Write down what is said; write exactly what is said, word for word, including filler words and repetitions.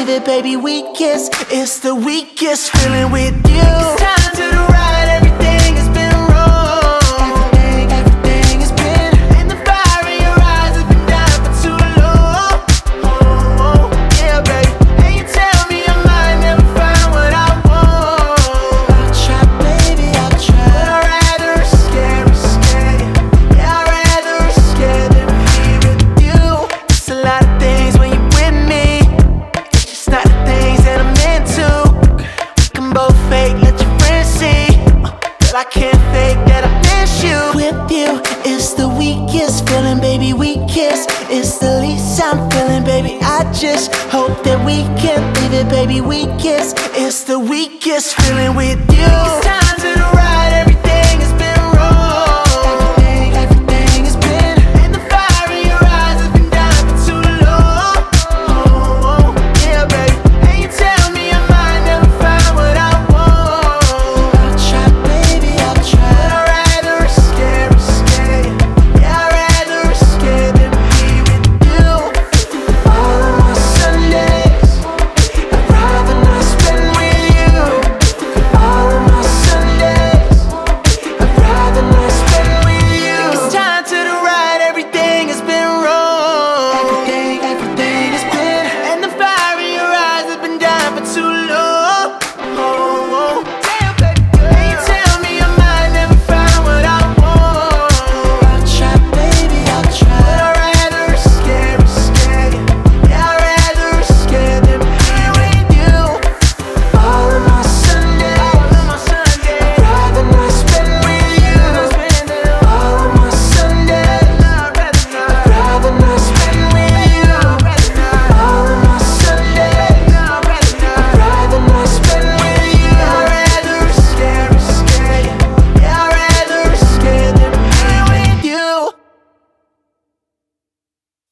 leave it, baby, we kiss. It's the weakest feeling with you. It's time to the right, everything has been wrong. Everything, everything has been in the fire in your eyes, has been down for too long. Oh, oh, yeah, baby. And you tell me I might never find what I want. I'll try, baby, I'll try. But I'd rather scare, scare. Yeah, I'd rather scare than be with you. It's a lot of things when you're with me. It's just not the things that I'm into. We can both fake, let your friends see uh, that I can't fake that I miss you. With you, it's the weakest feeling, baby, we kiss. It's the least I'm feeling, baby. I just hope that we can leave it, baby, we kiss. It's the weakest feeling with you.